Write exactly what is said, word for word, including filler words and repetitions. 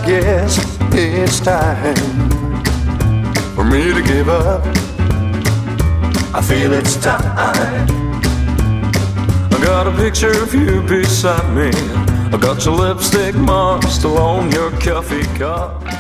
guess it's time for me to give up. I feel it's time. I got a picture of you beside me. I got your lipstick mark still on your coffee cup.